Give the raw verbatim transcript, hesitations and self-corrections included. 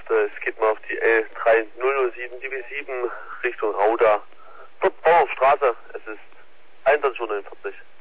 äh, es geht mal auf die L drei null null sieben, die W sieben Richtung Rauda. Dort Bauernstraße, es ist einundzwanzig Uhr neunundvierzig.